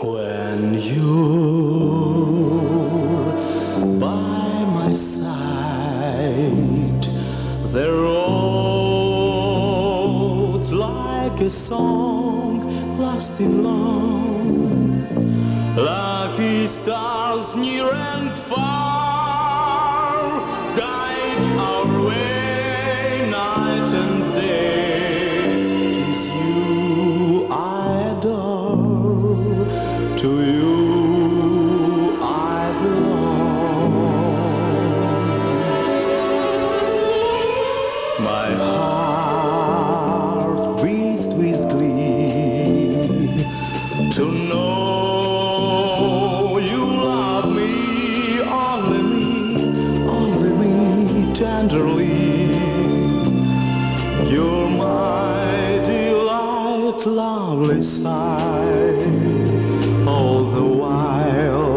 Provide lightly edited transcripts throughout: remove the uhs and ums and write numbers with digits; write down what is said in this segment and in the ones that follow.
When you're by my side, the road's like a song lasting long. Lucky stars near and far guide our way night and day. 'Tis you I adore, to you I belong. My heart beats with glee to know you love me, only me tenderly. You're my delight, lovely sight, all the while.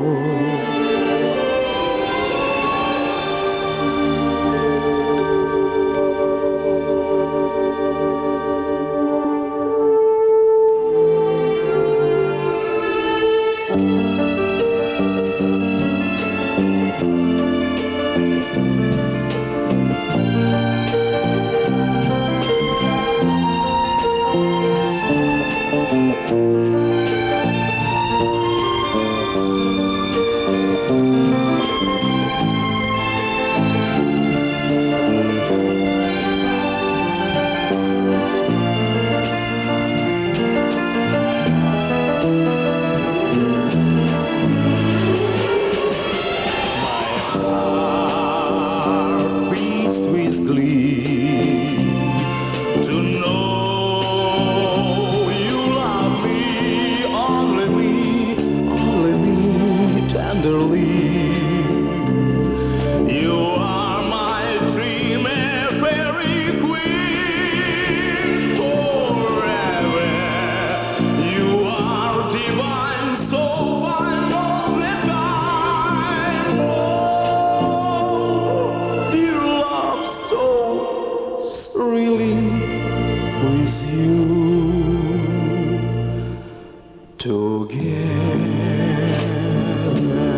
With glee to know you love me, only me tenderly. You are my dream, a fairy queen forever. You are divine, so fine all the time. So thrilling with you together.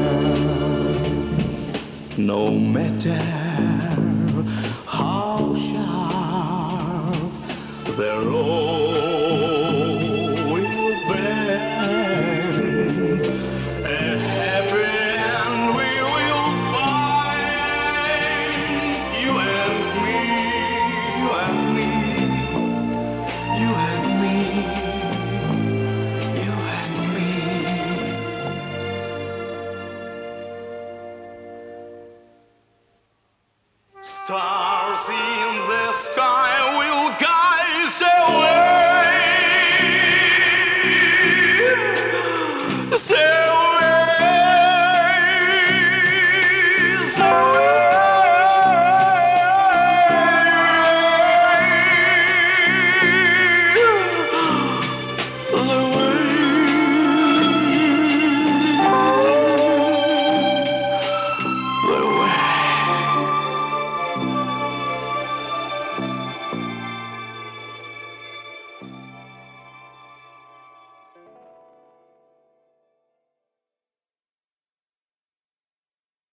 No matter how sharp the road